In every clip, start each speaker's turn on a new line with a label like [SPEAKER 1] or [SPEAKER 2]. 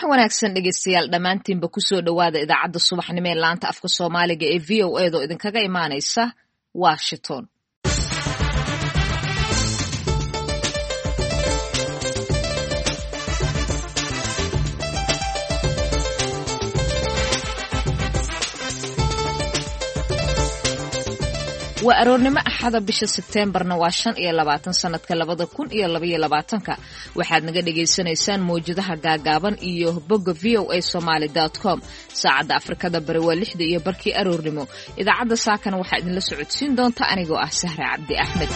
[SPEAKER 1] wanaagsan dhegeystayaal dhamaantiinba ku soo dhawaada idaacadda subaxnimo ee laanta afka Soomaaliga ee VOA oo idinkaga imaanaysa Washington. waa aroornimo axada bisha Septembarna waa 25 sanadka 2022 waxaad naga dhageysanaysaan mowjadaha gaagaaban iyo bogga voasomali.com saacada Afrikada bari waa 6 iyo barkii aroornimo idaacadda saakana waxaa idinla socodsiin doonta anigoo ah Sahra Cabdi Axmed.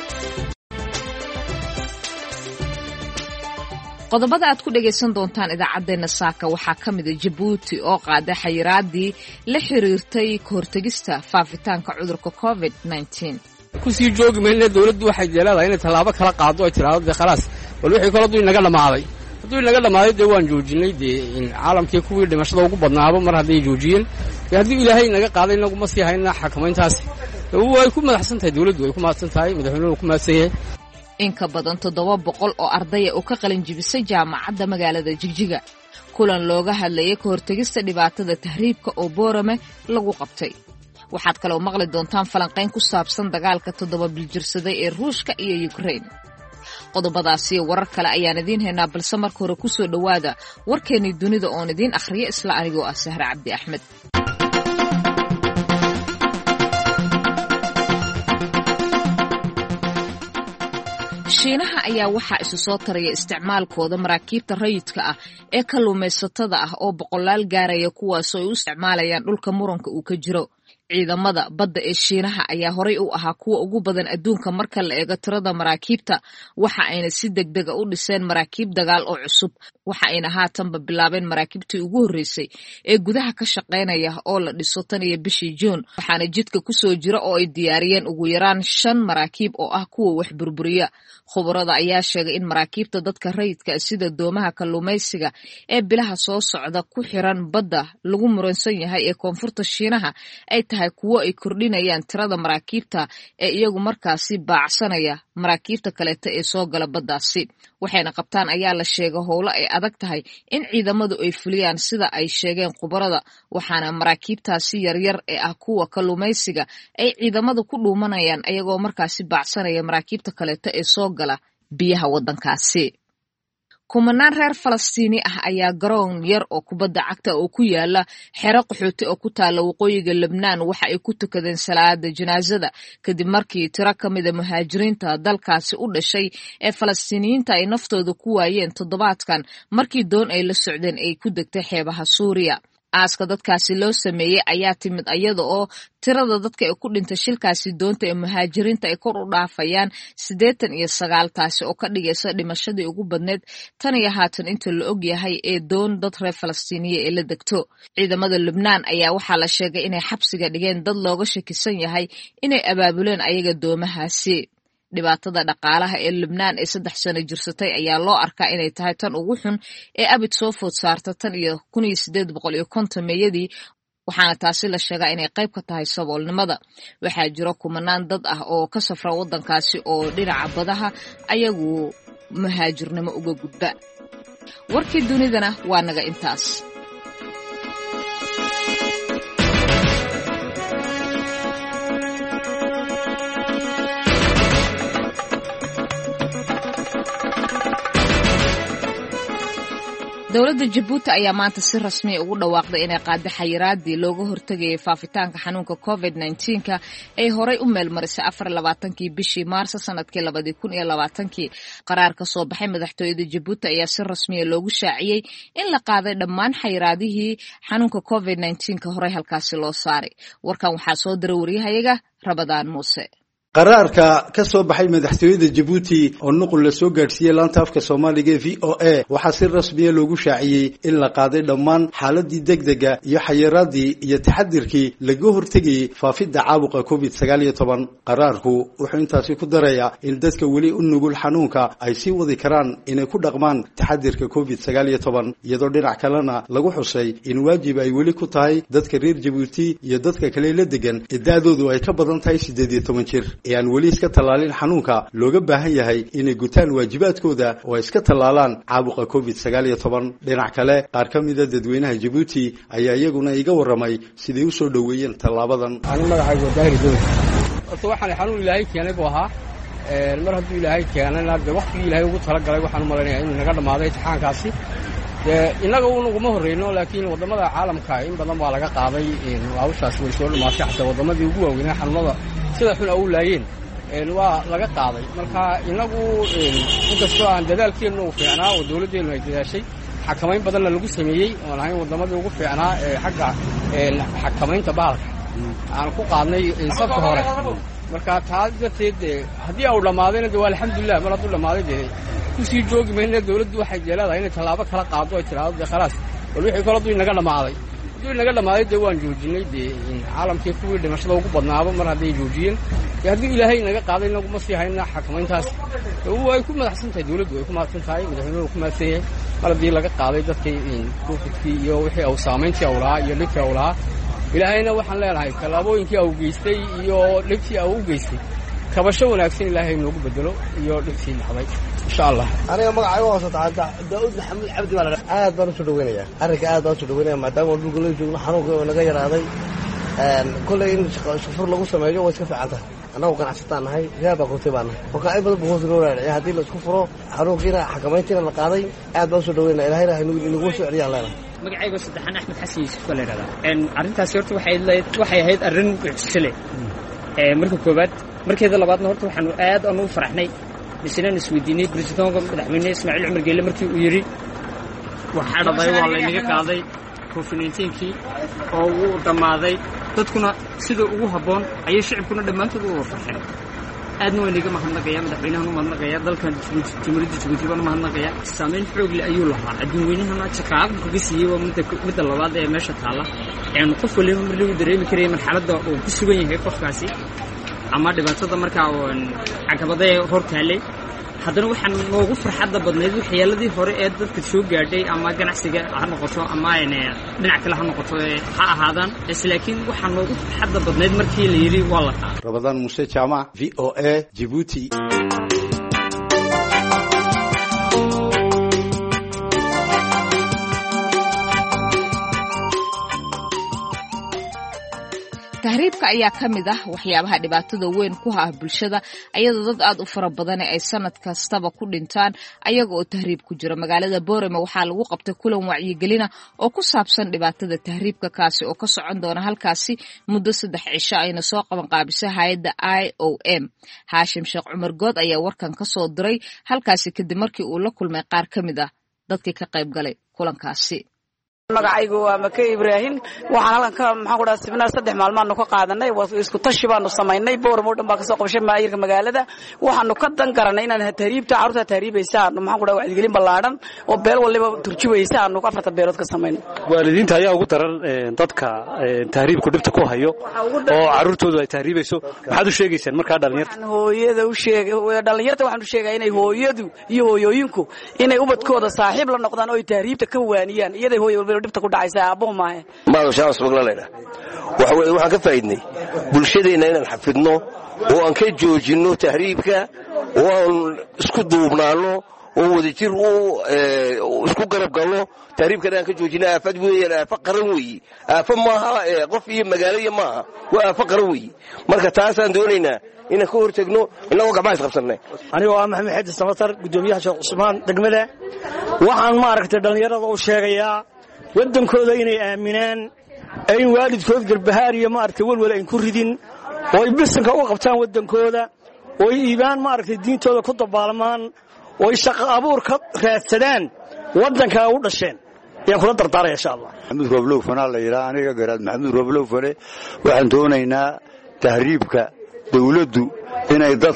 [SPEAKER 1] qodobada aad ku dhageysan doontaan idaacadeena saaka waxaa kamid ah Djibouti oo qaaday xayiraadii la xiriirtay ka hortagista faafitaanka cudurka COVID-19.
[SPEAKER 2] ku sii joogi meelna dawladdu waxay jeeladahay inay talaabo kala qaado ay tiraahdo khalaas bal wixii kala duwan naga dhamaaday waan joojinay caalamkii kuwii dhimashada ugu badnaaba mar haday joojiyeen hadii Ilaahay naga qaaday inagu ma sii hayna xakamayntaas way ku madaxsan tahay dawladdu way ku madaxsan tahay madaxweynuhu ku madaxsan yahay
[SPEAKER 1] in ka badan 700 oo arday oo ka qalin jibisay jaamacadda magaalada Jigjiga kulan looga hadlayay ka hortagista dhibaatada tahriibka oo Boorame lagu qabtay. waxaad kale oo maqli doontaan falanqeyn ku saabsan dagaalka 7 bil jirsaday ee Ruushka iyo Ukraine. qodobadaasi warar kale ayaan idin haynaa balse marka hore ku soo dhawaada warkeeni dunida oo idin akhriyo isla anigoo ah Sahra Cabdi Axmed. Shiinaha ayaa waxaa isu soo taraya isticmaalkooda maraakiibta rayidka ah ee kalluumaysatada ah oo boqolaal gaaraya kuwaas oo ay u isticmaalayaan dhulka muranka uu ka jiro. ciidamada badda ee Shiinaha ayaa horay u ahaa kuwa ugu badan adduunka marka la eego tirada maraakiibta waxa ayna si degdeg ah u dhiseen maraakiib dagaal oo cusub waxa ayna haatanba bilaabeen maraakiibtii ugu horeysay ee gudaha ka shaqeynaya oo la dhiso tan iyo bishii June waxaana jidka ku soo jira oo ay diyaariyeen ugu yaraan 5 maraakiib oo ah kuwa wax burburiya. khubarada ayaa sheegay in maraakiibta dadka rayidka sida doomaha kalluumaysiga ee bilaha soo socda ku xiran badda lagu muransan yahay ee koonfurta Shiinaha ay tahay kuwo ay kordhinayaan tirada maraakiibta ee iyagu markaasi baacsanaya maraakiibta kaleeta ee soo gala baddaasi. waxayna qabtaan ayaa la sheegay howlo ay adag tahay in ciidamadu ay fuliyaan sida ay sheegeen khubarada waxaana maraakiibtaasi yaryar ee ah kuwa kalluumaysiga ay ciidamadu ku dhuumanayaan ayagoo markaasi baacsanaya maraakiibta kaleeta ee soo gala biyaha waddankaasi. kumanaan reer Falastiini ah ayaa garoon yar oo kubadda cagta oo ku yaala xero qaxooti oo ku taala waqooyiga Lebanon waxa ay ku tukadeen salaada janaasada kadib markii tiro kamid ah muhaajiriinta dalkaasi u dhashay ee Falastiiniyiinta ay naftooda ku waayeen toddobaadkan markii doon ay la socdeen ay ku degtay xeebaha Suuriya. aaska dadkaasi loo sameeyay ayaa timid iyada oo tirada dadka ee ku dhintay shilkaasi doonta ee muhaajiriinta ay kor u dhaafayaan 89 taasi oo ka dhigaysa dhimashadii ugu badneed tan iyo haatan inta la og yahay ee doon dad reer Falastiiniye ee la degto. ciidamada Lebanon ayaa waxaa la sheegay inay xabsiga dhigeen dad looga shakisan yahay inay abaabuleen ayaga doomahaasi. dhibaatada dhaqaalaha ee Lebanon ee 3 sano jirsatay ayaa loo arkaa inay tahay tan ugu xun ee abid soo food saarta tan iyo 1850 meeyadii waxaana taasi la sheegaa inay qayb ka tahay saboolnimada. waxaa jiro kumanaan dad ah oo ka safra waddankaasi oo dhinaca badaha ayagu muhaajirnimo uga gudba. warkii dunidana waa naga intaas. dawladda Djibouti ayaa maanta si rasmi ah ugu dhawaaqday inay qaaday xayiraadii looga hortagay faafitaanka xanuunka COVID-19 ay horay u meelmarisay 24 bishii Maarso sanadkii 2020. qaraar ka soo baxay madaxtooyada Djibouti ayaa si rasmi ah loogu shaaciyay in la qaaday dhammaan xayiraadihii xanuunka COVID-19 horay halkaasi loo saaray. warkan waxaa soo diray wariyahayaga Rabadaan Muuse.
[SPEAKER 3] qaraarka ka soo baxay madaxtooyada Djibouti oo nuqul la soo gaarsiiyay laanta afka Soomaaliga VOA waxa si rasmi ah loogu shaaciyay in la qaaday dhammaan xaaladii degdega iyo xayiraadii iyo taxadirkii laga hortagay faafidda caabuqa COVID-19. qaraarku wuxuu intaasi ku darayaa in dadka weli u nugul xanuunka ay sii wadi karaan inay ku dhaqmaan taxadirka COVID-19 iyadoo dhinac kalena lagu xusay in waajib ay weli ku tahay dadka reer Djibouti iyo dadka kale la degan ee da'doodu ay ka badan tahay 18 jir ee aan weli iska tallaalin xanuunka looga baahan yahay inay gutaan waajibaadkooda oo ay iska tallaalaan caabuqa COVID-19. dhinac kale qaar ka mida dadweynaha Djibouti ayaa iyaguna iga warramay siday u soo dhaweeyeen tallaabadan.
[SPEAKER 2] waxaan xanuun ilaahay keenay buu ahaa mar hadduu ilaahay keenayna de waqtigii ilaahay ugu talagalay waxaan u malaynayaa inuu naga dhammaaday imtixaankaasi innaga unaguma horreyno laakiin waddamada caalamka in badan baa laga qaaday hawshaas way soo dhammaatay xataa waddamadii ugu waaweynaa xanuunada sida xun u laayeen waa laga qaaday marka innagu inkastoo aan dadaalkeennu u fiicnaa oo dawladdeennu ay dadaashay xakamayn badanna lagu sameeyey oon ahayn waddamadii ugu fiicnaa xagga xakamaynta bahalka aan ku qaadnay sabta hore marka taas darteed haddii uu dhammaadayna de waa alxamdulilah mar hadduu dhammaaday dee kusii joogi mayna dawladdu waxay leedahay inay tallaabo kala qaado ay tiraahdo dee khalaas bal wixii kale hadduu inaga dhammaaday dee waan joojinay dee caalamkii kuwii dhimashada ugu badnaaba mar hadday joojiyeen haddii ilaahay inaga qaaday inaguma sii hayna xakamayntaas way ku madaxsan tahay dawladdu way ku mahadsan tahay madaxweynuhu ku mahadsan yahay mar haddii laga qaaday dadkii covidkii iyo wixii uu saamayntii uu lahaa iyo dhibkii uu lahaa ilaahayna waxaan leenahay tallaabooyinkii uu geystay iyo dhibkii uu u geystay kabasho wanaagsan ilaahay noogu bedelo iyo dhibkii dhacday insha allah.
[SPEAKER 4] aniga magacayga hoosata daa'uud maxamed cabdi baa la aad baan u soo dhaweynayaa arrinka aad baan u soo dhaweynayaa maadaama dhulka la joogno xanuunka oo naga yaraaday kolley in shufur lagu sameeyo way iska fiican tahay annagu ganacsataan nahay reer baa kootay baan nahay marka in badan buu hoos loo raaciyay haddii la isku furo xanuunkiina xakamayntiina la qaaday aad baan u soo dhaweynaya ilaahayna inagu soo celiyaan leenahay.
[SPEAKER 5] magacayga saddexaan axmed xasan yuusuf baa la yidhahdaa arrintaasi horta waxay ahayd arrin mucjise leh marka koowaad markeeda labaadna horta waxaanu aad aan ugu faraxnay bisnaan isweydiinay presidentka madaxweyne Ismaaciil Cumar Geelle markii uu yiri waxa dhacay waa laynaga qaaday COVID-19kii oo uu dhammaaday dadkuna sida ugu habboon ayay shacabkuna dhammaantood u farxeen aadna waynaga mahadnaqayaa madaxweynaha mahadnaqayaa dalkan Jamhuuriyadda Djibouti baan mahadnaqayaa saameyn xoog leh ayuu lahaa adduunweynahana shaqaaq kaga siiyay waa midda labaad ee meesha taala qof waliba mar lagu dareemi karay marxaladda uu ku sugan yahay qofkaasi ama dhibaatada markaa caqabadaha hor taallay haddana waxaan noogu farxadda badnayd waxyaaladii hore ee dadka soo gaadhay ama ganacsiga ha noqoto ama dhinac kale ha noqoto ha ahaadaan laakiin waxaan noogu farxadda badnayd markii la yidhi waa la qaaday.
[SPEAKER 3] Rabadaan Muuse Jaamac VOA Djibouti.
[SPEAKER 1] tahriibka ayaa ka mid ah waxyaabaha dhibaatada weyn ku ah bulshada ayadoo dad aad u fara badan ay sanad kastaba ku dhintaan ayaga oo tahriib ku jira. magaalada Boorama waxaa lagu qabtay kulan wacyigelina oo ku saabsan dhibaatada tahriibka kaasi oo ka socon doona halkaasi muddo 3 cisho ayna soo qaban qaabisay hay'adda IOM. Haashim Sheekh Cumar Good ayaa warkan ka soo diray halkaasi kadib markii uu la kulmay qaar ka mid ah dadkii ka qayb galay kulankaasi.
[SPEAKER 6] magacaygu waa Maka Ibrahim waxaan halkan maxaan ku dhahay seminar 3 maalmood ka qaadanay isku tashi baanu sameynay Booramo dhan baa ka soo qabshay maayirka magaalada waxaanu ka dan garanay inaan tahriibta carruurta tahriibaysa maxaan ku dhahay wacyigelin ballaaran oo beel waliba turjubaysa aanu 4 beelood ka sameynay.
[SPEAKER 7] waalidiinta ayaa ugu daran dadka tahriibku dhibta ku hayo oo carruurtoodu ay tahriibayso maxaad u sheegaysaan marka dhalinyarta
[SPEAKER 6] hooyada u sheegay dhalinyarta waxaan u sheegay inay hooyadu iyo hooyooyinku inay ubadkooda saaxiib la noqdaan oo ay tahriibta ka waaniyaan iyada hooyada dhibta ku dhacaysa aabbo maahe
[SPEAKER 8] maado shaas baglaleyna waxaan ka faa'iidnay bulshadeena inaan xafidno oo aan ka joojino tahriibka oo aan isku duubnaano oo wadajir isku garab galno tahriibkana aan ka joojino aafad weeyaan aafa qaran weeye aafa maaha qof iyo magaalo maaha waa aafa qaran weeye marka taasaan doonaynaa inaan ka hortagno inagoo gacmaha isqabsanay.
[SPEAKER 9] anigoo ah maxamed xaji samatar gudoomiyaha Sheekh Cusmaan degmada waxaan maaragtay dhalinyarada u sheegayaa wadankooda inay aaminaan ay waalidkood garbahaar iyo maaragtay walwal ay ku ridin oo ay bisanka u qabtaan wadankooda oo ay iibaan maaragtay diintooda ku dabaalmaan oo ay shaqo abuur ka raadsadaan wadanka u dhasheen ayaan kula dardaaraya insha Allah.
[SPEAKER 10] Maxamed Roblow fana la yiraahdo aniga garaad Maxamed Roblow fane waxaan doonaynaa tahriibka dawladdu inay dadka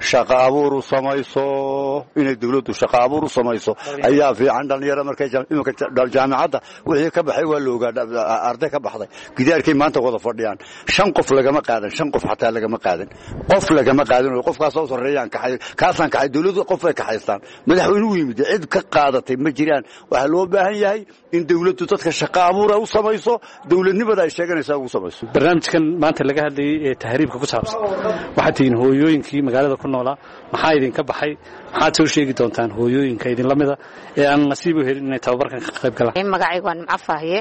[SPEAKER 10] shaqo abuur u samayso inay dawladdu shaqo abuur u samayso ayaa fiican dhalinyaro markay jaamacadda wixii ka baxay waa loogaa arday ka baxday gidaarkay maanta wada fadhiyaan 5 qof lagama qaadan 5 qof xataa lagama qaadan qof lagama qaadan qofkaas oo sareeyaan kaasaan kaxay dawladdu qof ay ka haystaan madaxweynuhu yimid cid ka qaadatay ma jiraan waxa loo baahan yahay in dawladdu dadka shaqo abuur u samayso dawladnimada ay sheeganaysaa ugu samayso
[SPEAKER 7] barnaamijkan maanta laga hadlayay ee tahriibka ku saabsan waxaad tihiin hooyooyinkii magaalada ku noolaa maxaa idinka baxay maxaad soo sheegi doontaan hooyooyinka idin la mida ee aan nasiib u helin inay tababarkan ka qayb galaan
[SPEAKER 11] magacaygu waa Nimco Faahiye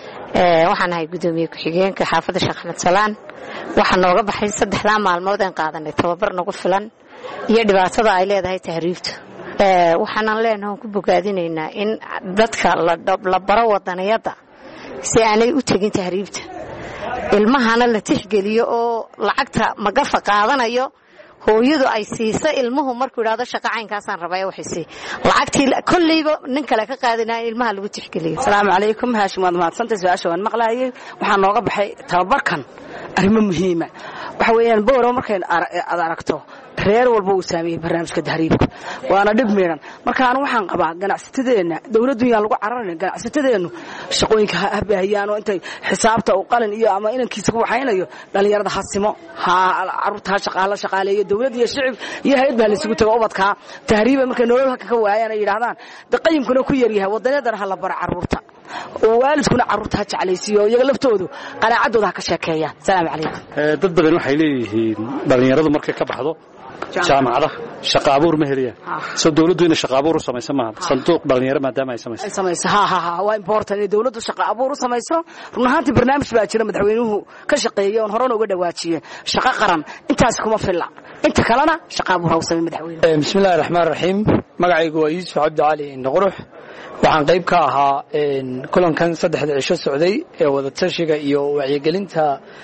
[SPEAKER 11] waxaan ahay gudoomiye ku-xigeenka xaafadda Sheekh Axmed Salaan waxaan nooga baxay 3 maalmood aan qaadanay tababar nagu filan iyo dhibaatada ay leedahay tahriibtu waxaan leenahay ku bogaadinaynaa in dadka la baro wadaniyada si aanay u tagin tahriibta ilmahana la tixgeliyo oo lacagta magafa qaadanayo hooyadu ay siiso ilmuhu markuu yiraahdo shaqo caynkaasaan rabaa waxay lacagtii kulliiba nin kale ka qaadinaa ilmaha lagu tixgeliyo
[SPEAKER 6] assalaamu calaykum haashim waad mahadsantahay su'aasha waan maqlaayay waxaan nooga baxay tababarkan arrimo muhiima waxa weeyaan booro markay aad aragto reer walba uu saameeyay barnaamijka tahriibka waana dhib meeran marka aan waxaan qabaa ganacsatadeena dawladdu yaan lagu cararin ganacsatadeenu shaqooyinka habaahiyaan oo intay xisaabta u qalin iyo ama inankiisa ku waxaynayo dhalinyarada hasimo carruurta shaqaaleeyo dawladda iyo shicib iyo hay'ad baa la isugu tago ubadka tahriiba markay nolol ka waayaan ay yiraahdaan daqayimkuna ku yar yahay wadanadana hala bar carruurta waalidkuna carruurta jeclaysiyo iyaga laftoodu qanaacadooda ka sheekeeyaan salaam calaykum
[SPEAKER 7] dad badan waxay leeyihiin dhalinyaradu markay ka baxdo jaamacada shaqo abuur ma helayaan soo dawladdu inay shaqo abuur u samayso ma sanduuq dhalinyaro maadaama ay samayso
[SPEAKER 6] waa important in dawladdu shaqo abuur u samayso run ahaantii barnaamij baa jira madaxweynuhu ka shaqeeyay oo horena uga dhawaajiyay shaqo qaran intaas kuma filla inta kalena shaqo abuur u sameeyay madaxweynuhu
[SPEAKER 12] bismillaahir rahmaanir rahiim magacaygu waa Yuusuf Cabdi Cali Naqruux waxaan qayb ka ahaa kulankan 3 cisho socday ee wada tashiga iyo wacyigelinta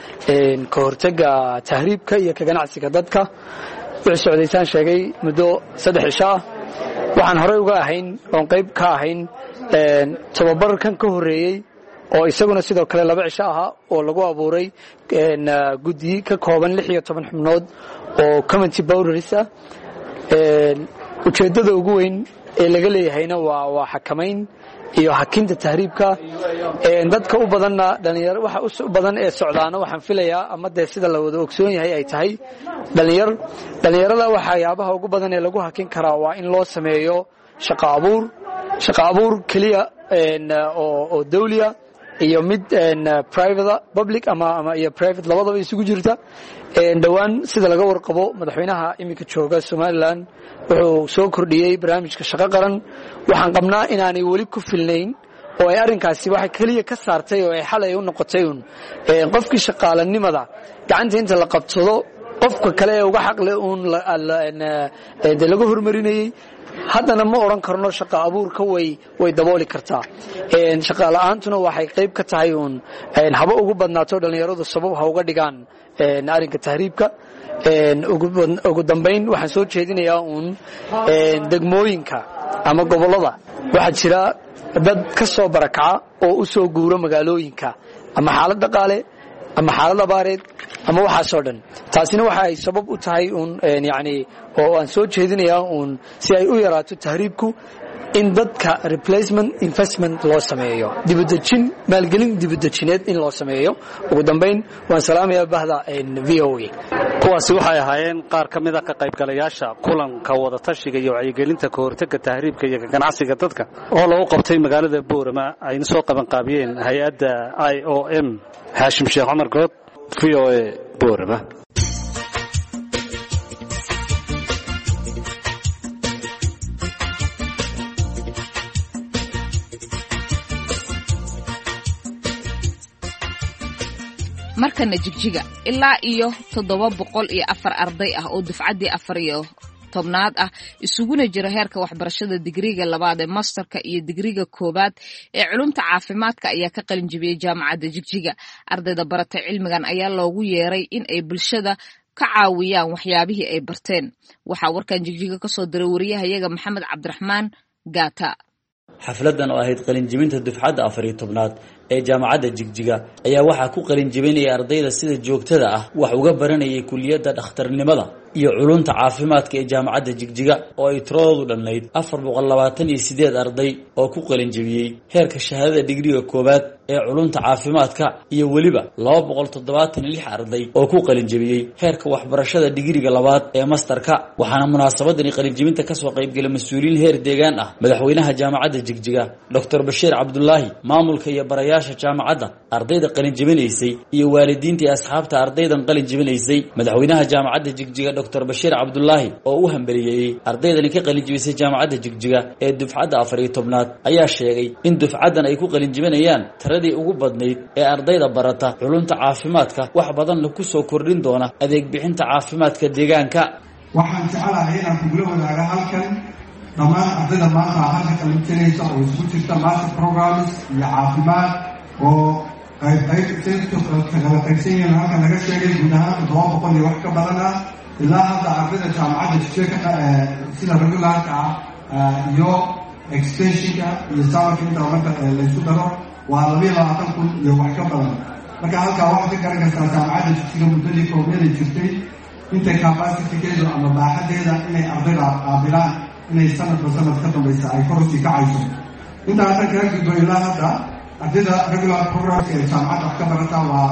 [SPEAKER 12] ka hortagga tahriibka iyo ka ganacsiga dadka wuxuu socdaysaan sheegay muddo 3 cisho waxaan horey uga ahayn oo qayb ka ahayn tababarkan ka horeeyay oo isaguna sidoo kale 2 cisho ah oo lagu abuuray guddi ka kooban 16 xubnood oo community boundaries ah ujeedada ugu weyn ee laga leeyahayna waa xakamayn iyo hakinta tahriibka dadka u badanna dhalinyaro waxa u badan ee socdaana waxaan filayaa ama sida la wada ogsoon yahay ay tahay dhalinyarada waxyaabaha ugu badan ee lagu hakin karaa waa in loo sameeyo shaqo abuur kaliya oo dawliya iyo mid private public ama iyo private labadaba isugu jirta dhawaan sida laga warqabo madaxweynaha iminka jooga Somaliland wuxuu soo kordhiyay barnaamijka shaqo qaran waxaan qabnaa inaanay wali ku filnayn oo ay arinkaasi waxa kaliya ka saartay oo ay xalay u noqotay qofkii shaqaalanimada gacanta inta la qabsado qofka kale ee uga xaq leh laga hormarinayay haddana ma oran karno shaqo abuurka way dabooli kartaa shaqo la'aantuna waxay qayb ka tahay haba ugu badnaato dhalinyaradu sabab ha uga dhigaan arinka tahriibka ugu dambayn waxaan soo jeedinayaa degmooyinka ama gobolada waxaa jira dad ka soo barakaca oo u soo guuro magaalooyinka ama xaalad dhaqaale ama xaalad abaareed ama waxaasoo dhan taasina waxa ay sabab u tahay oo aan soo jeedinayaa si ay u yaraato tahriibku in dadka replacement investment loo sameeyo dibadejin maalgelin dibadejineed in loo sameeyo ugu dambayn waan salaamayaa bahda VOA
[SPEAKER 7] kuwaasi waxay ahaayeen qaar ka mid ah ka qaybgalayaasha kulanka wada tashiga iyo wacyigelinta ka hortagga tahriibka iyo ganacsiga dadka oo lagu qabtay magaalada Boorama ayna soo qaban qaabiyeen hay'adda IOM Haashim Sheekh Umar Good VOA Boorama
[SPEAKER 1] markana jigjiga ilaa iyo 704 arday ah oo dufcaddii 14 ah isuguna jira heerka waxbarashada digriga 2 ee masterka iyo digriga 1 ee culumta caafimaadka ayaa ka qalin jabiyay jaamacadda jigjiga ardayda baratay cilmigan ayaa loogu yeeray in ay bulshada ka caawiyaan waxyaabihii ay barteen waxaa warkan jigjiga ka soo diray wariyahayaga Maxamed Cabdiraxmaan Gaata
[SPEAKER 13] xafladan oo ahayd qalin jabinta dufcadda 14aad ee jaamacadda jigjiga ayaa waxaa ku qalin jabinaya ardayda sida joogtada ah wax uga baranayay kulliyadda dhakhtarnimada iyo culunta caafimaadka ee jaamacadda Jigjiga oo ay tiradoodu dhannayd 428 arday oo ku qalin jabiyay heerka shahaadada digriga koowaad ee culunta caafimaadka iyo waliba 276 arday oo ku qalin jabiyay heerka waxbarashada digriga labaad ee masterka waxaana munaasabadani qalin jabinta ka soo qayb galay mas'uuliyiin heer deegaan ah madaxweynaha jaamacadda Jigjiga Dr. Bashiir Cabdullaahi maamulka iyo barayaasha jaamacadda ardayda qalin jabinaysay iyo waalidiinta iyo asxaabta ardaydan qalin jabinaysay madaxweynaha jaamacadda Jigjiga Dr. Bashiir Cabdullaahi oo u hambaliyay ardaydani ka qalin jabisay jaamacadda Jigjiga ee dufcadda 14aad ayaa sheegay in dufcadan ay ku qalin jabinayaan taradii ugu badnayd ee ardayda barata culunta caafimaadka wax badan ku soo kordhin doona adeeg bixinta caafimaadka deegaanka
[SPEAKER 14] waxaan jecelahay inaan kugula wadaago halkan dhammaan ardayda maanta halka qalin jabinaysa oo isku jirta master programs iyo caafimaad oo kala qaybsan yihiin halkan laga sheegay guud ahaan 700 iyo wax ka badan ah ilaa hadda ardayda jaamacadda Jigjiga sida regularka iyo extensionka iyo summerka inta marka la isku daro waa 22,000 iyo wax ka badan marka halkaa waxaad ka garan kartaa jaamacadda Jigjiga muddadii koobanay jirtay inta capacity-keedu ama baaxadeeda inay ardayda qaabilaan inay sanadba sanad ka dambaysa ay kor usii kacayso intaa hadda kaga gudbo ilaa hadda ardayda regular programs ee jaamacadda wax ka barata waa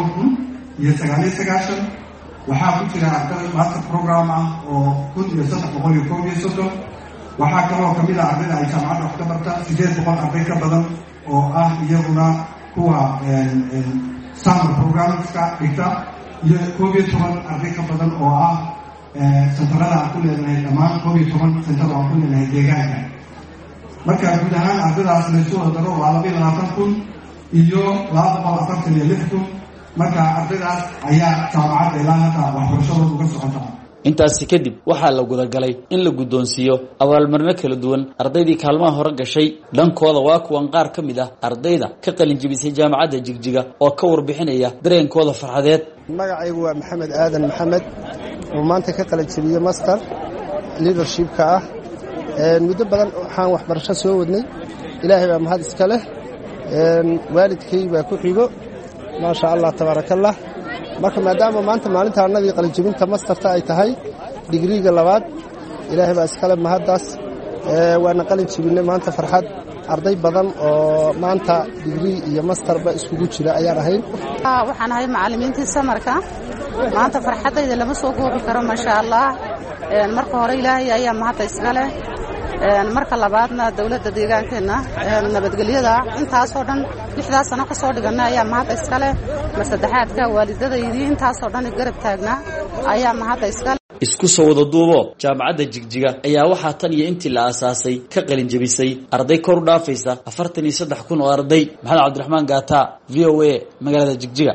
[SPEAKER 14] 12,099 waxaa ku jira arday master program ah oo 1,330 waxaa kaloo kamid ah ardayda ay jaamacadda wax ka barta 800 arday ka badan oo ah iyaguna kuwa summer programska dhigta iyo 11 arday ka badan oo ah sentarada aan ku leenahay dhammaan 11 sentar aan ku leenahay deegaanka marka guud ahaan ardaydaas la soo daro waa 22,000 iyo 246,000 marka ardaydaas ayaa jaamacadda ilaa hadda waxbarashadooda uga socota
[SPEAKER 13] intaasi kadib waxaa la gudagalay in la guddoonsiiyo abaalmarino kala duwan ardaydii kaalmaha hore gashay dhankooda waa kuwan qaar ka mid ah ardayda ka qalin jabisay jaamacadda Jigjiga oo ka warbixinaya dareenkooda farxadeed
[SPEAKER 15] magacaygu waa Maxamed Aadan Maxamed oo maanta ka qalin jabiyay master leadership-ka ah muddo badan waxaan waxbarasho soo wadnay ilaahay baa mahad iska leh waalidkay baa ku xigo ma sha Allah tabarakallah marka maadaama maanta maalinta annadii qalin jabinta masterta ay tahay digriga labaad ilaahay baa iska leh mahadaas waana qalin jabinay maanta farxad arday badan oo maanta digri iyo masterba iskugu jira ayaan ahayn
[SPEAKER 16] waxaan ahay macallimiintii samarka maanta farxadayda lama soo goobi karo ma sha Allah marka hore ilaahay ayaa mahad iska leh marka labaadna dawladda deegaankeena nabadgelyada intaas oo dhan 6 sano ka soo dhiganay ayaa mahad iska leh mar saddexaadka waalidadaydii intaas oo dhan garab taagnaa ayaa mahad iska leh
[SPEAKER 13] isku soo wada duubo jaamacadda Jigjiga ayaa waxaa tan iyo intii la aasaasay ka qalin jabisay arday kor u dhaafaysa 43,000 oo arday Maxamed Cabdiraxmaan Gaata VOA magaalada Jigjiga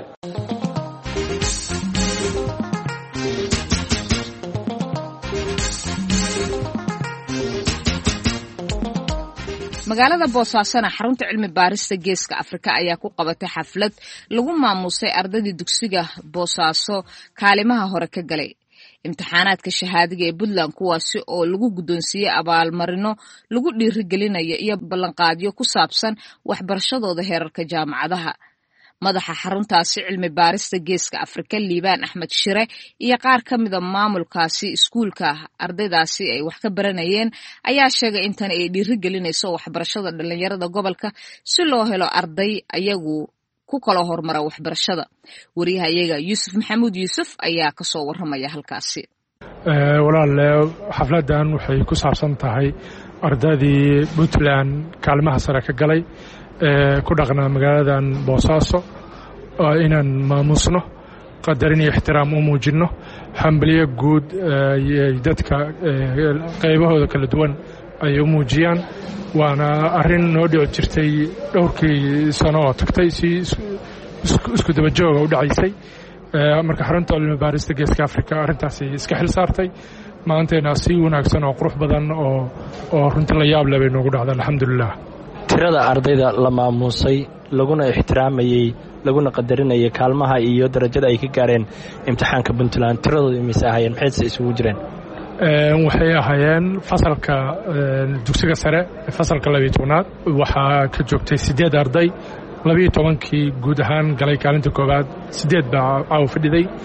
[SPEAKER 1] magaalada Boosaaso xarunta cilmi baarista geeska Afrika ayaa ku qabatay xaflad lagu maamusay ardayda dugsiga Boosaaso kaalimaha hore ka galay imtixaanaadka shahaadiga ee Puntland kuwaasi oo lagu guddoonsiiyay abaalmarino lagu dhiirigelinayo iyo ballanqaadyo ku saabsan waxbarashadooda heerarka jaamacadaha madaxa xaruntaasi cilmi baarista geeska Afrika Liibaan Axmed Shire iyo qaar ka mid ah maamulkaasi iskuulka ardaydaasi ay wax ka baranayeen ayaa sheegay in tan ay dhiirigelinayso waxbarashada dhalinyarada gobolka si loo helo arday ayagu ku kala hormara waxbarashada wariyaha iyaga Yuusuf Maxamuud Yuusuf ayaa ka soo waramaya halkaasi
[SPEAKER 17] walaal xafladan waxay ku saabsan tahay ardaydii Puntland kaalmaha sare ka galay ku dhaqnaa magaaladan Boosaaso oo inaan maamusno qadarin iyo ixtiraam u muujino xambliye guud dadka qaybahooda kala duwan ay u muujiyaan waana arrin noo dhici jirtay dhowrkii sano oo tagtay si isku daba joog u dhacaysay marka xarunta cilmi baarista geeska Afrika arrintaasi iska xil saartay maanteena si wanaagsan oo qurux badan oo runtii la yaab leh bay noogu dhacday alxamdulillah
[SPEAKER 18] tirada ardayda la maamusay laguna ixtiraamayay laguna qadarinayay kaalmaha iyo darajada ay ka gaareen imtixaanka Puntland tiradooda imise ahaayeen maxay isugu jireen
[SPEAKER 17] waxay ahaayeen fasalka dugsiga sare fasalka 12aad waxaa ka joogtay 8 arday 12kii guud ahaan galay kaalinta koobaad 8 baa caaw fadhiday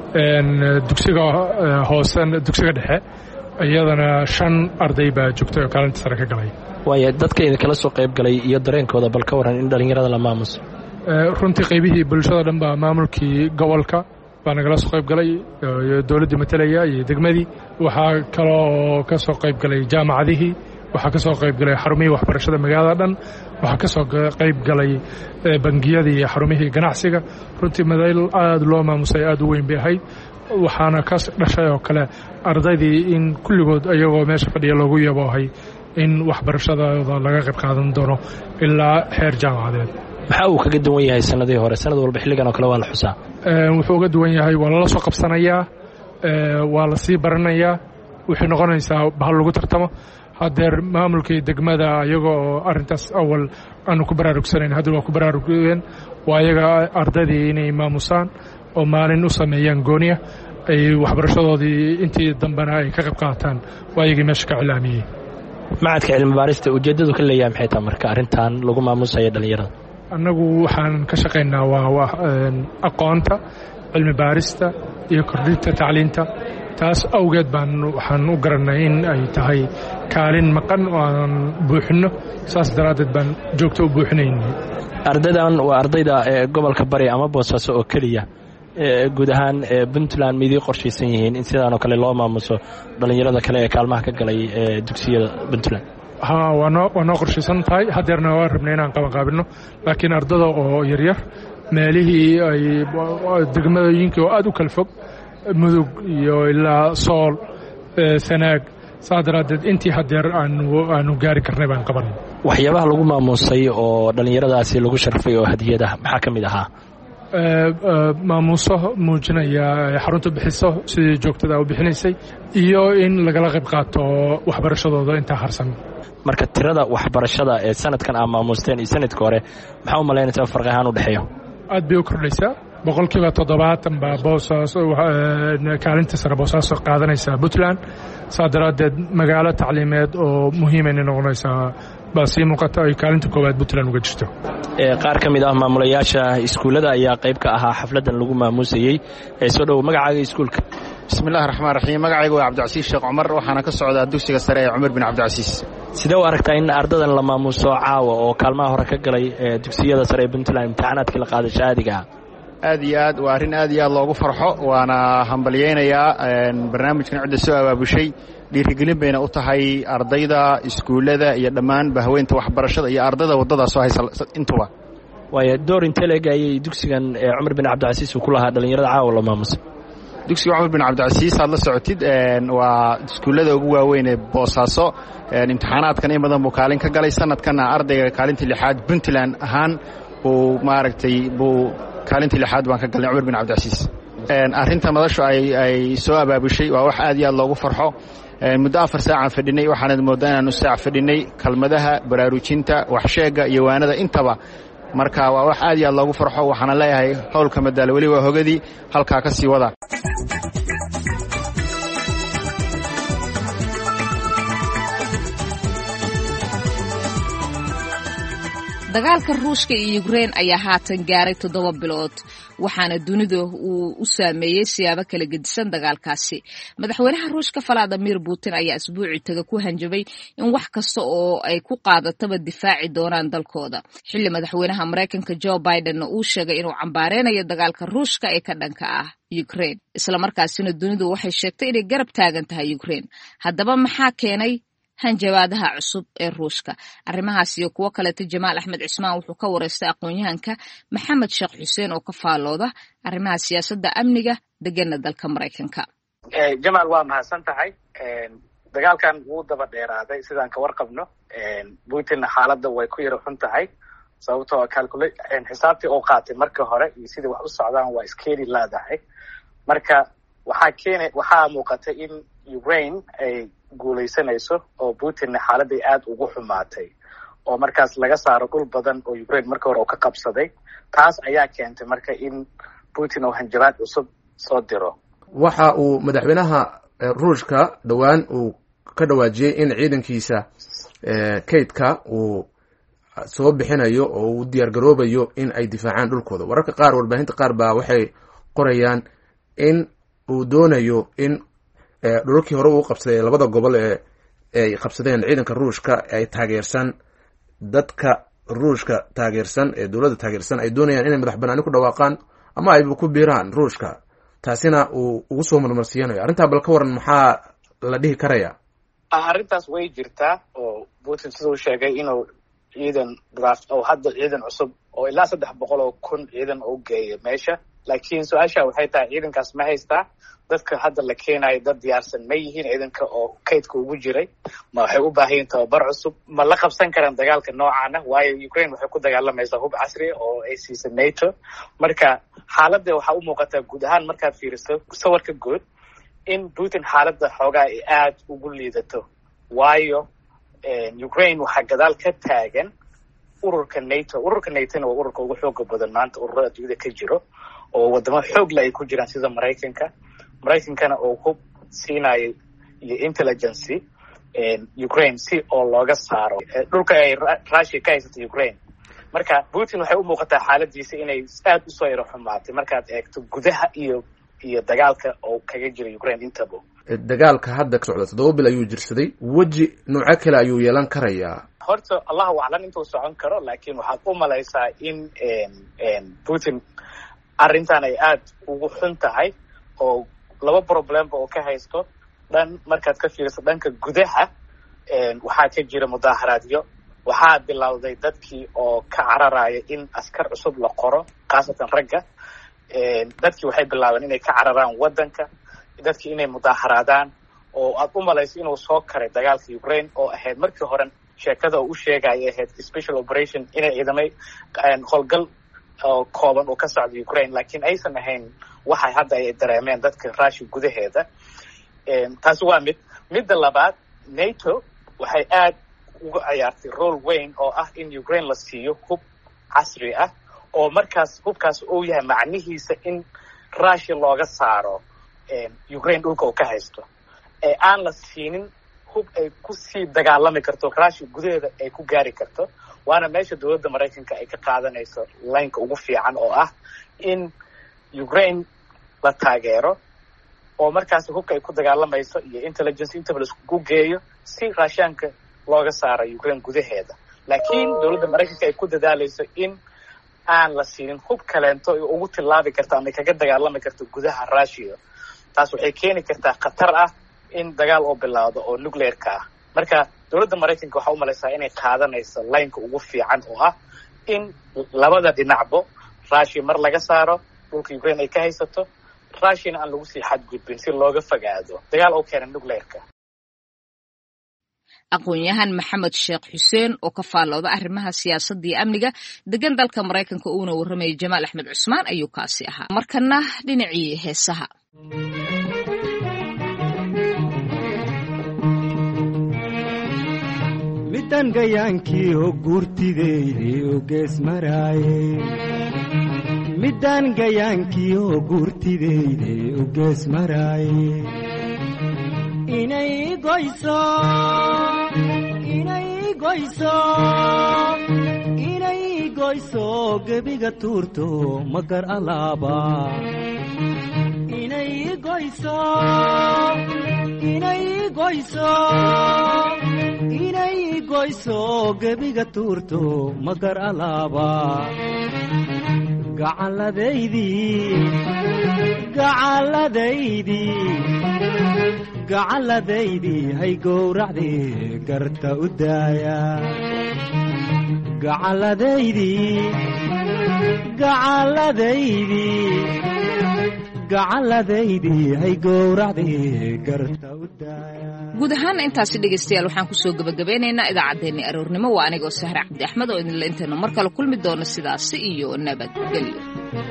[SPEAKER 17] dugsiga hoose dugsiga dhexe iyadana 5 arday baa joogtay oo kaalinta sare ka galay.
[SPEAKER 18] waayo dadka idinkala soo qayb galay iyo dareenkooda bal ka waran in dhalinyarada la maamuso.
[SPEAKER 17] runtii qaybihii bulshada dhan baa maamulkii gobolka baa nagala soo qayb galay iyo dowladda matalaya iyo degmadii. waxaa kaloo ka soo qayb galay jaamacadihii, waxaa ka soo qayb galay xarumihii waxbarashada magaalada dhan, waxaa ka soo qayb galay bangiyadii iyo xarumihii ganacsiga. runtii madal aad loo maamusay aad u weyn bay ahayd. waxaana ka dhashay oo kale ardaydii in kulligood ayagoo meesha fadhiya loogu yaboohay in waxbarashadooda laga qayb qaadan doono ilaa heer jaamacadeed.
[SPEAKER 18] maxaa uu kaga duwan yahay sanadihii hore? sanad walba xilligan oo kale waa la xusaa.
[SPEAKER 17] wuxuu uga duwan yahay waa lala soo qabsanayaa, waa la sii baranayaa, waxay noqonaysaa bahal lagu tartamo. haddeer maamulkii degmada ayaga oo arrintaas awal aanu ku baraarugsanayn hadda waa ku baraarugeen. waa ayaga ardaydii inay maamusaan oo maalin u sameeyaan gooniya ay waxbarashadoodii intii dambena ay ka qayb qaataan. waa ayagii meesha ka cilaamiyey.
[SPEAKER 18] macadka cilmi baarista ujeeddadu ka leeyahay maxay tahay marka arrintan lagu maamusayo dhalinyarada?
[SPEAKER 17] annagu waxaan ka shaqaynaa waa aqoonta, cilmi baarista iyo kordhinta tacliinta. taas awgeed waxaan u garannay in ay tahay kaalin maqan oo aan buuxinno. saas daraaddeed baan joogto u buuxinaynay.
[SPEAKER 18] ardaydan waa ardayda gobolka bari ama boosaaso oo keliya. guud ahaan puntland midii qorshaysan yihiin in sidaan oo kale loo maamuso dhalinyarada kale ee kaalmaha ka galay dugsiyada puntland?
[SPEAKER 17] waa noo qorshaysan tahay. haddeerna waa rabnay inaan qabanqaabino, laakiin ardada oo yaryar meelihii ay degmadooyinkii oo aad u kala fog, mudug iyo ilaa sool, sanaag, saa daraaddeed intii haddeer aanu gaari karnay baan qabanay.
[SPEAKER 18] waxyaabaha lagu maamuusay oo dhalinyaradaasi lagu sharfay oo hadiyada maxaa ka mid ahaa?
[SPEAKER 17] maamuuso muujinaya xarunta bixiso sidii joogtada u bixinaysay iyo in lagala qayb qaato waxbarashadooda intaa harsan.
[SPEAKER 18] marka tirada waxbarashada ee sanadkan aa maamuusteen iyo sanadkii hore maxaa u malaynaysaa farqi ahaan u dhexeeyo?
[SPEAKER 17] aad bay u kordhaysaa. 70% baa boosaaso kaalinta sare boosaaso qaadanaysaa puntland. saa daraaddeed magaalo tacliimeed oo muhiimayna noqonaysaa baa sii muuqata ay kaalinta koowaad puntland uga jirto.
[SPEAKER 18] qaar ka mid ah maamulayaasha iskuullada ayaa qayb ka ahaa xafladdan lagu maamuusayey. soo dhow magacaaga iskuulka.
[SPEAKER 19] bismillahi raxmaan raxiim. magacaygu waa cabdicasiis sheekh cumar, waxaana ka socdaa dugsiga sare ee cumar bin cabdicasiis.
[SPEAKER 18] sidee u aragtaa in ardadan la maamuuso caawa oo kaalmaha hore ka galay dugsiyada sare ee puntland imtixaanaadkii la qaaday shahaadiga ah?
[SPEAKER 19] aad iyo aad waa arrin aad iyo aad loogu farxo. waana hambalyaynayaa barnaamijkan cidda soo abaabushay. dhiirigelin bayna u tahay ardayda iskuullada iyo dhammaan bahweynta waxbarashada iyo ardayda waddadaas soo haysa intuba.
[SPEAKER 18] waayo door intee leeg ayay dugsigan cumar bin cabdicasiis uu ku lahaa dhalinyarada caawa la maamusay?
[SPEAKER 19] dugsiga cumar bin cabdicasiis aad la socotid waa iskuullada ugu waaweyn ee boosaaso. imtixaanaadkan in badan buu kaalin ka galay. sanadkanna ardayga kaalintii 6aad puntland ahaan buu maaragtay kaalintii 6aad baan ka galnay cumar bin cabdicasiis. arrinta madashu ay soo abaabushay waa wax aad iyo aad loogu farxo. muddo 4 saacaan fadhinay, waxaanad mooddaa inaanu saac fadhinay. kalmadaha, baraarujinta, waxsheegga iyo waanada intaba. marka waa wax aad iyo aad loogu farxo. waxaana leeyahay howlka madaal weli waa hogadii, halkaa ka sii wada.
[SPEAKER 1] dagaalka ruushka iyo Ukraine ayaa haatan gaaray 7 bilood, waxaana dunida uu u saameeyay siyaabo kala gedisan dagaalkaasi. madaxweynaha ruushka Vladimir Putin ayaa isbuucii taga ku hanjabay in wax kasta oo ay ku qaadataba difaaci doonaan dalkooda, xilli madaxweynaha Mareykanka Joe Biden uu sheegay inuu cambaareynayo dagaalka ruushka ee ka dhanka ah Ukraine. isla markaasina dunidu waxay sheegtay inay garab taagan tahay Ukraine. haddaba maxaa keenay hanjabaadaha cusub ee ruushka? arrimahaas iyo kuwo kaleeta Jamaal Axmed Cismaan wuxuu ka wareystay aqoon-yahanka Maxamed Sheekh Xuseen oo ka faalooda arrimaha siyaasadda amniga degana dalka Mareykanka.
[SPEAKER 20] Jamaal, waa mahadsan tahay. dagaalkan wuu daba dheeraaday sidaan ka warqabno. Putin xaaladda way ku yara xun tahay sababtoo xisaabtii uu qaatay markii hore iyo sidii wax u socdaan waa iskeeli laadahay. marka waxaa muuqatay in Ukraine ay guulaysanayso oo Putinna xaaladday aad ugu xumaatay oo markaas laga saaro dhul badan oo Ukraine markii hore uu ka qabsaday. taas ayaa keentay marka in Putin uu hanjabaad cusub soo diro.
[SPEAKER 21] waxa uu madaxweynaha ruushka dhowaan uu ka dhawaajiyey in ciidankiisa kaydka uu soo bixinayo oo uu diyaar garoobayo in ay difaacaan dhulkooda. wararka qaar, warbaahinta qaar baa waxay qorayaan in uu doonayo in dhulalkii hore uu qabsaday labada gobol ee ay qabsadeen ciidanka ruushka ay taageersan dadka ruushka taageersan ee dowladda taageersan ay doonayaan inay madax banaani ku dhawaaqaan ama ayba ku biiraan ruushka taasina uu ugu soo marmarsiinayo arrintaa bal ka waran maxaa la dhihi karaya
[SPEAKER 20] arrintaas way jirtaa oo Putin siduu sheegay inuu ciidan draft oo hadda ciidan cusub oo ilaa 300,000 ciidan u geeyo meesha laakiin su-aasha waxay tahay ciidankaas ma haystaa dadka hadda la keenayo dad diyaarsan ma yihiin ciidanka oo kaydka ugu jiray ma waxay u baahan yihiin tababar cusub ma la qabsan karaan dagaalka noocaana waayo Ukraine waxay ku dagaalamaysaa hub casri oo ay siisay NATO marka xaaladda waxaa u muuqataa guud ahaan markaad fiiriso sawirka guud in Putin xaaladda xoogaa ay aad ugu liidato waayo Ukraine waxaa gadaal ka taagan ururka NATO waa ururka ugu xooga badan maanta ururada adduunyada ka jiro oo wadamo xoog leh ay ku jiraan sida Mareykankana oo hub siinayo iyo intelligence Ukraine si oo looga saaro dhulka ay Russia ka haysato Ukraine marka Putin waxay u muuqataa xaaladiisa inay aad u soo yaro xumaatay markaad eegto gudaha iyo dagaalka oo kaga jira Ukraine intaba
[SPEAKER 21] dagaalka hadda ka socda 7 bil ayuu jirsaday waji nooc kale ayuu yeelan karayaa
[SPEAKER 20] horta Allahu a'lam intuu socon karo laakiin waxaad u malaysaa in Putin arrintan ay aad ugu xun tahay oo laba problem oo ka haysto dhan markaad ka fiiriso dhanka gudaha waxaa ka jira mudaharaadyo waxaa bilowday dadkii oo ka cararaya in askar cusub la qoro khaasatan ragga dadkii waxay bilaabeen inay ka cararaan wadanka dadkii inay mudaharaadaan oo aad u malayso inuu soo karay dagaalka Ukraine oo ahayd markii hore sheekada uu sheegay ahayd special operation inay ciidamay howlgal oo kooban oo ka socda Ukraine laakiin aysan ahayn waxay hadda ay dareemeen dadka Russia gudaheeda taas waa mid labaad NATO waxay aad uga ciyaartay role weyn oo ah in Ukraine la siiyo hub casri ah oo markaas hubkaas uu yahay macnihiisa in Russia looga saaro Ukraine dhulka uu ka haysto aan la siinin hub ay ku sii dagaalami karto Russia gudaheeda ay ku gaari karto waana meesha dowladda Mareykanka ay ka qaadanayso line-ka ugu fiican oo ah in Ukraine la taageero oo markaas hubka ay ku dagaalamayso iyo intelligence intaba la isku geeyo si Russianka looga saaro Ukraine gudaheeda laakiin dowladda Mareykanka ay ku dadaalayso in aan la siinin hub kaleento oo ugu tilaabi karta ama kaga dagaalami karto gudaha Russia taas waxay keeni kartaa khatar ah in dagaal oo bilaawdo oo nuclear-ka ah marka dowladda Mareykanka waxa u malaysaa inay qaadanayso line-ka ugu fiican oo ah in labada dhinacba Russia mar laga saaro dhulka Ukraine ay ka haysato Russia aan lagu sii xadgudbin si looga fogaado dagaal oo keena nuclear-ka
[SPEAKER 1] aqoon-yahan maxamed sheekh xuseen oo ka faallooda arrimaha siyaasadda iyo amniga degan dalka Mareykanka uuna warramay Jamaal Axmed Cusmaan ayuu kaasi ahaa markana dhinacii heesaha
[SPEAKER 2] midan gayaankii oo guurtideydii oo gees maraaye midaan gayaankii oo guurtideydii oo gees maraaye inay goyso gebiga tuurto magar alaaba inay goyso gebiga tuurto magar alaaba gacalladaydii hay gowracdii garta u daaya gacalladaydii hay gowracdii garta u daaya
[SPEAKER 1] guud ahaan intaasi dhegaystayaal waxaan kusoo gabagabeynaynaa idaacaddeenni aroornimo waa anigoo Sahra Cabdi Axmed oo idinla intaynu mar kale kulmi doono sidaasi iyo nabadgelyo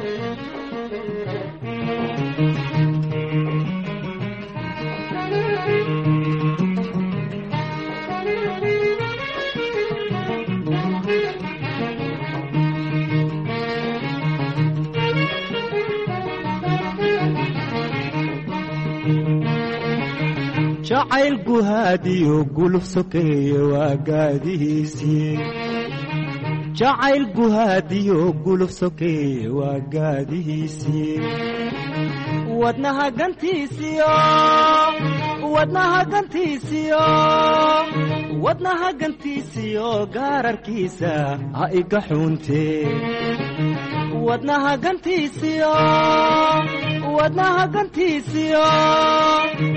[SPEAKER 2] jacayl guhaadiyo guluf sokeeye waa gaadihiisii jacayl guhaadiyo guluf sokeeye waa gaadihiisii wadnaha gantiisiyo wadnaha gantiisiyo gaararkiisa ha iga xuuntee wadnaha gantiisiyo